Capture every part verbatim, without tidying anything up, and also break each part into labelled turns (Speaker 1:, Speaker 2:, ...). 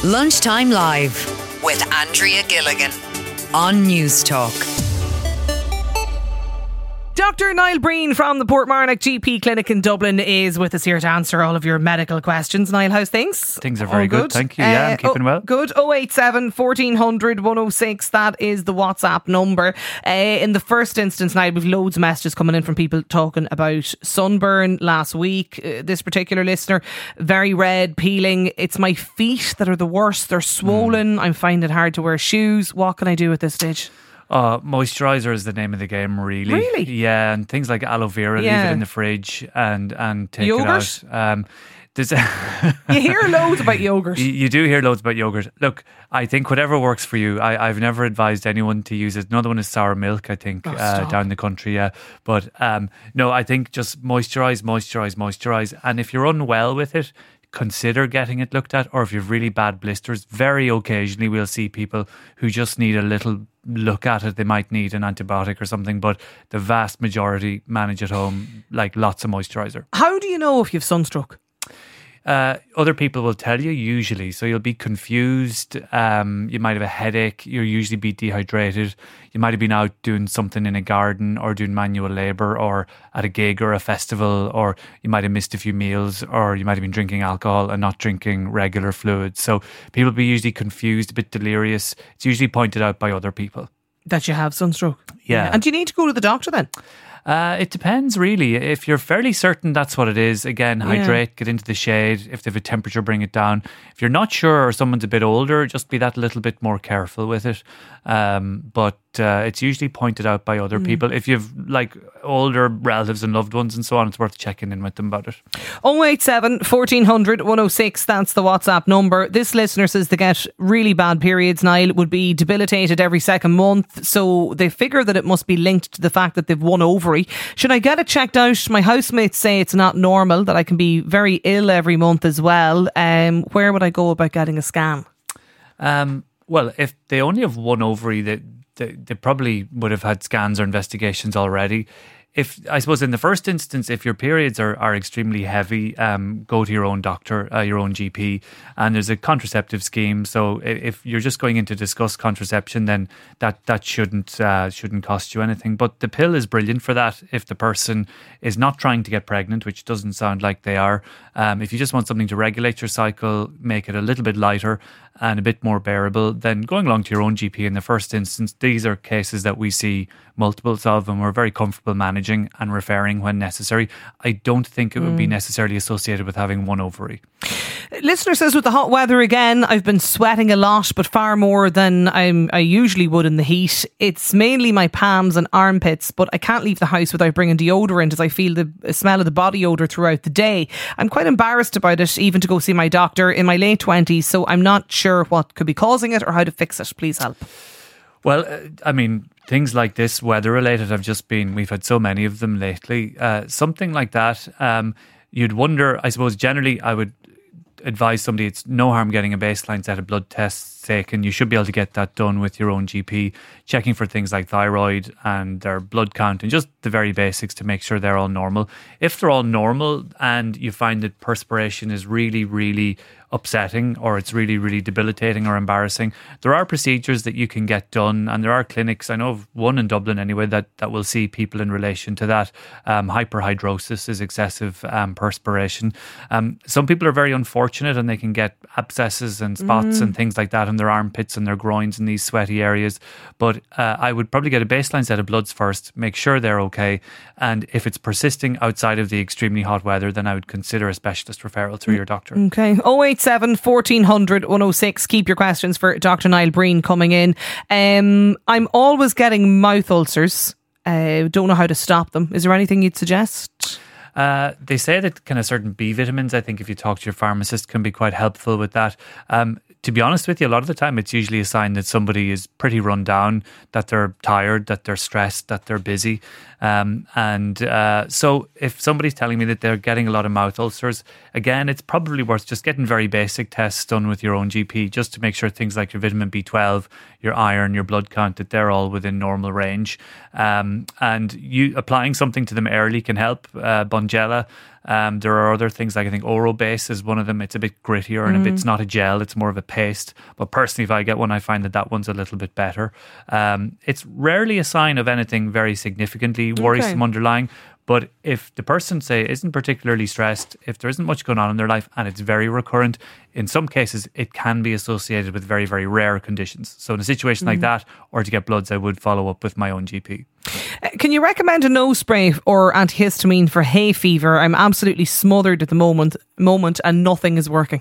Speaker 1: Lunchtime Live with Andrea Gilligan on News Talk.
Speaker 2: Doctor Niall Breen from the Portmarnock G P Clinic in Dublin is with us here to answer all of your medical questions. Niall, how's things?
Speaker 3: Things are very
Speaker 2: all
Speaker 3: good.
Speaker 2: good,
Speaker 3: thank you. Yeah,
Speaker 2: uh,
Speaker 3: I'm keeping
Speaker 2: oh,
Speaker 3: well.
Speaker 2: Good. oh eight seven, fourteen hundred, one oh six. That is the WhatsApp number. Uh, in the first instance, Niall, we've loads of messages coming in from people talking about sunburn last week. Uh, this particular listener, very red, peeling. It's my feet that are the worst. They're swollen. Mm. I'm finding it hard to wear shoes. What can I do at this stage?
Speaker 3: Uh, moisturiser is the name of the game, really.
Speaker 2: Really?
Speaker 3: Yeah, and things like aloe vera,
Speaker 2: Yeah.
Speaker 3: leave it in the fridge and, and take
Speaker 2: Yogurt?
Speaker 3: it out. Um, there's
Speaker 2: You hear loads about yogurt.
Speaker 3: You, you do hear loads about yogurt. Look, I think whatever works for you. I, I've never advised anyone to use it. Another one is sour milk, I think,
Speaker 2: Oh,
Speaker 3: uh,
Speaker 2: stop.
Speaker 3: down the country. Yeah, but um, no, I think just moisturise, moisturise, moisturise. And if you're unwell with it, consider getting it looked at. Or if you've really bad blisters, very occasionally we'll see people who just need a little look at it. They might need an antibiotic or something, but the vast majority manage at home, like lots of moisturiser.
Speaker 2: How do you know if you've sunstroke?
Speaker 3: Uh, other people will tell you usually, so you'll be confused. Um, you might have a headache. You'll usually be dehydrated. You might have been out doing something in a garden or doing manual labour or at a gig or a festival, or you might have missed a few meals, or you might have been drinking alcohol and not drinking regular fluids. So people will be usually confused, a bit delirious. It's usually pointed out by other people.
Speaker 2: That you have sunstroke?
Speaker 3: Yeah.
Speaker 2: And do you need to go to the doctor then?
Speaker 3: Uh, it depends, really. If you're fairly certain that's what it is, again,
Speaker 2: Yeah.
Speaker 3: hydrate, get into the shade. If they have a temperature, bring it down. If you're not sure or someone's a bit older, just be that little bit more careful with it. Um, but uh, it's usually pointed out by other mm. people. If you've like older relatives and loved ones and so on, it's worth checking in with them about it.
Speaker 2: oh eight seven, fourteen hundred, one oh six. That's the WhatsApp number. This listener says they get really bad periods, Niall, would be debilitated every second month. So they figure that it must be linked to the fact that they've won ovary. Should I get it checked out? My housemates say it's not normal, that I can be very ill every month as well. Um, where would I go about getting a scan?
Speaker 3: Um, well, if they only have one ovary, they, they, they probably would have had scans or investigations already. If I suppose in the first instance, if your periods are, are extremely heavy, um, go to your own doctor, uh, your own G P, and there's a contraceptive scheme. So if you're just going in to discuss contraception, then that that shouldn't uh, shouldn't cost you anything. But the pill is brilliant for that. If the person is not trying to get pregnant, which doesn't sound like they are, um, if you just want something to regulate your cycle, make it a little bit lighter and a bit more bearable, then going along to your own G P in the first instance. These are cases that we see multiples of, and we're very comfortable managing and referring when necessary. I don't think it would mm. be necessarily associated with having one ovary.
Speaker 2: Listener says, with the hot weather again, I've been sweating a lot, but far more than I'm, I usually would in the heat. It's mainly my palms and armpits, but I can't leave the house without bringing deodorant as I feel the smell of the body odour throughout the day. I'm quite embarrassed about it, even to go see my doctor in my late twenties, so I'm not sure what could be causing it or how to fix it. Please help.
Speaker 3: Well, uh, I mean, things like this, weather related, have just been, we've had so many of them lately. Uh, something like that, um, you'd wonder, I suppose, generally I would advise somebody it's no harm getting a baseline set of blood tests taken. You should be able to get that done with your own G P, checking for things like thyroid and their blood count and just the very basics to make sure they're all normal. If they're all normal and you find that perspiration is really, really upsetting, or it's really, really debilitating or embarrassing, there are procedures that you can get done, and there are clinics, I know of one in Dublin anyway, that, that will see people in relation to that. Um, hyperhidrosis is excessive um, perspiration. Um, some people are very unfortunate and they can get abscesses and spots mm. and things like that in their armpits and their groins in these sweaty areas. But uh, I would probably get a baseline set of bloods first, make sure they're okay, and if it's persisting outside of the extremely hot weather, then I would consider a specialist referral through your doctor.
Speaker 2: Okay. oh eight seven, fourteen hundred, one oh six. Keep your questions for Doctor Niall Breen coming in. Um, I'm always getting mouth ulcers. Uh, don't know how to stop them. Is there anything you'd suggest?
Speaker 3: Uh, they say that kind of certain B vitamins, I think if you talk to your pharmacist, can be quite helpful with that. Um, to be honest with you, a lot of the time it's usually a sign that somebody is pretty run down, that they're tired, that they're stressed, that they're busy. Um, and uh, so if somebody's telling me that they're getting a lot of mouth ulcers, again, it's probably worth just getting very basic tests done with your own G P, just to make sure things like your vitamin B twelve, your iron, your blood count, that they're all within normal range. Um, and you applying something to them early can help. Uh, Bonjela Um, there are other things like I think Orobase is one of them. It's a bit grittier and mm. a bit, it's not a gel, it's more of a paste. But personally, if I get one, I find that that one's a little bit better. Um, it's rarely a sign of anything very significantly worrisome okay. underlying. But if the person, say, isn't particularly stressed, if there isn't much going on in their life and it's very recurrent, in some cases it can be associated with very, very rare conditions. So in a situation mm. like that, or to get bloods, I would follow up with my own G P.
Speaker 2: Uh, can you recommend a nose spray or antihistamine for hay fever? I'm absolutely smothered at the moment, moment and nothing is working.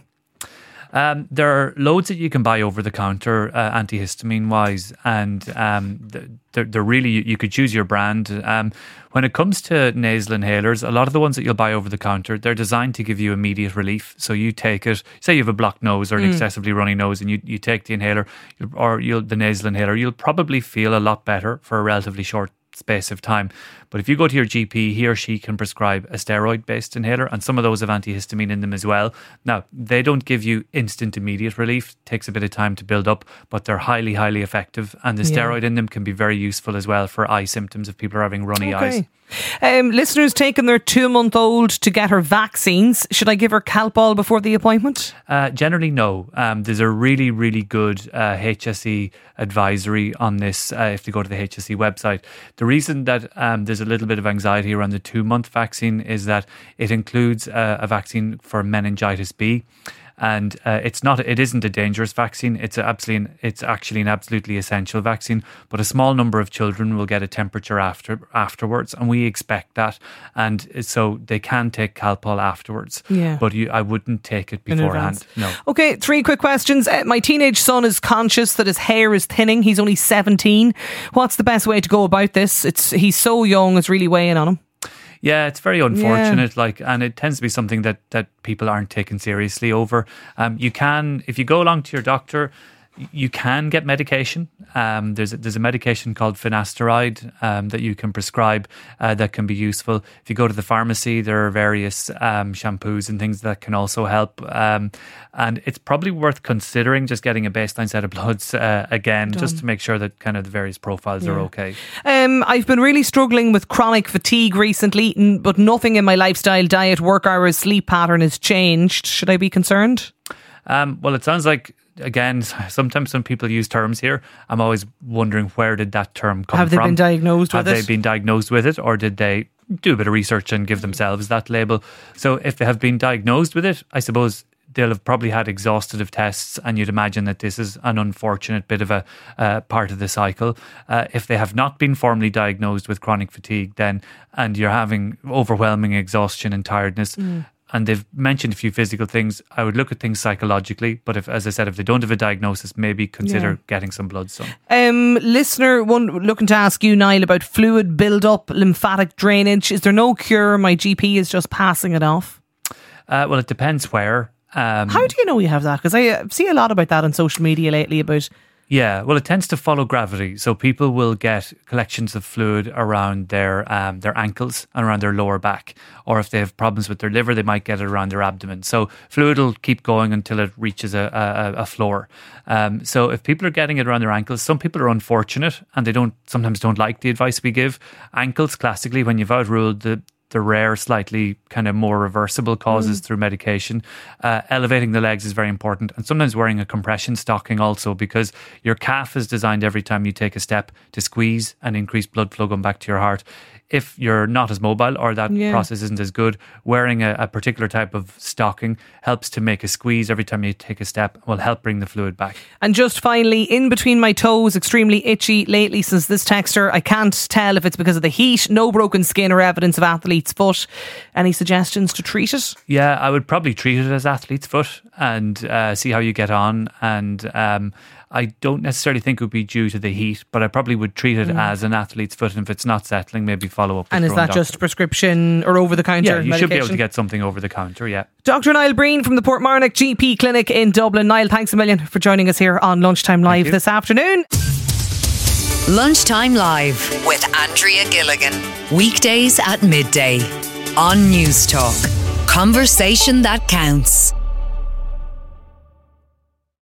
Speaker 3: Um, there are loads that you can buy over the counter, uh, antihistamine wise, and um, they're, they're really, you could choose your brand. Um, when it comes to nasal inhalers, a lot of the ones that you'll buy over the counter, they're designed to give you immediate relief. So you take it, say you have a blocked nose or an mm. excessively runny nose, and you, you take the inhaler or you'll, the nasal inhaler, you'll probably feel a lot better for a relatively short space of time. But if you go to your G P, he or she can prescribe a steroid-based inhaler, and some of those have antihistamine in them as well. Now, they don't give you instant immediate relief. It takes a bit of time to build up, but they're highly, highly effective. And the yeah. steroid in them can be very useful as well for eye symptoms if people are having runny
Speaker 2: okay.
Speaker 3: eyes.
Speaker 2: Um, listeners taking their two-month-old to get her vaccines. Should I give her Calpol before the appointment?
Speaker 3: Uh, generally, no. Um, there's a really, really good uh, H S E advisory on this uh, if you go to the H S E website. The reason that um, there's a little bit of anxiety around the two-month vaccine is that it includes uh, a vaccine for meningitis B. And uh, it's not, it isn't a dangerous vaccine. It's a absolutely, it's actually an absolutely essential vaccine. But a small number of children will get a temperature after afterwards, and we expect that. And so they can take Calpol afterwards. Yeah. But you, I wouldn't take it beforehand. No.
Speaker 2: Okay, three quick questions. Uh, my teenage son is conscious that his hair is thinning. He's only seventeen. What's the best way to go about this? It's he's so young. It's really weighing on him.
Speaker 3: Yeah, it's very unfortunate, yeah. like, and it tends to be something that, that people aren't taken seriously over. Um, you can, if you go along to your doctor, you can get medication. Um, there's a, there's a medication called finasteride um, that you can prescribe uh, that can be useful. If you go to the pharmacy, there are various um, shampoos and things that can also help. Um, and it's probably worth considering just getting a baseline set of bloods uh, again, Done. just to make sure that kind of the various profiles yeah. are okay.
Speaker 2: Um, I've been really struggling with chronic fatigue recently, but nothing in my lifestyle, diet, work hours, sleep pattern has changed. Should I be concerned?
Speaker 3: Um, well, it sounds like, again, sometimes when people use terms here, I'm always wondering, where did that term come from?
Speaker 2: Have they been diagnosed with
Speaker 3: it?
Speaker 2: Have
Speaker 3: they been diagnosed with it, or did they do a bit of research and give themselves that label? So if they have been diagnosed with it, I suppose they'll have probably had exhaustive tests, and you'd imagine that this is an unfortunate bit of a uh, part of the cycle. Uh, if they have not been formally diagnosed with chronic fatigue, then, and you're having overwhelming exhaustion and tiredness, mm. and they've mentioned a few physical things, I would look at things psychologically. But if, as I said, if they don't have a diagnosis, maybe consider yeah. getting some bloods done.
Speaker 2: Um, listener one looking to ask you, Niall, about fluid build-up, lymphatic drainage. Is there no cure? My G P is just passing it off.
Speaker 3: Uh, well, it depends where. Um,
Speaker 2: How do you know you have that? Because I see a lot about that on social media lately about...
Speaker 3: Yeah, well, it tends to follow gravity. So people will get collections of fluid around their um, their ankles and around their lower back. Or if they have problems with their liver, they might get it around their abdomen. So fluid will keep going until it reaches a, a, a floor. Um, so if people are getting it around their ankles, some people are unfortunate and they don't sometimes don't like the advice we give. Ankles, classically, when you've outruled the the rare, slightly kind of more reversible causes mm. through medication. Uh, elevating the legs is very important, and sometimes wearing a compression stocking also, because your calf is designed every time you take a step to squeeze and increase blood flow going back to your heart. If you're not as mobile or that yeah. process isn't as good, wearing a, a particular type of stocking helps to make a squeeze every time you take a step and will help bring the fluid back.
Speaker 2: And just finally, in between my toes, extremely itchy lately since this texter. I can't tell if it's because of the heat, no broken skin or evidence of athlete's foot. Any suggestions to treat it?
Speaker 3: Yeah, I would probably treat it as athlete's foot and uh, see how you get on. And um, I don't necessarily think it would be due to the heat, but I probably would treat it mm. as an athlete's foot. And if it's not settling, maybe follow up with
Speaker 2: And is that
Speaker 3: doctor.
Speaker 2: just prescription or over the counter
Speaker 3: Yeah, you
Speaker 2: medication?
Speaker 3: should be able to get something over the counter, yeah.
Speaker 2: Doctor Niall Breen from the Portmarnock G P Clinic in Dublin. Niall, thanks a million for joining us here on Lunchtime Live this afternoon.
Speaker 1: Lunchtime Live with Andrea Gilligan. Weekdays at midday on News Talk. Conversation that counts.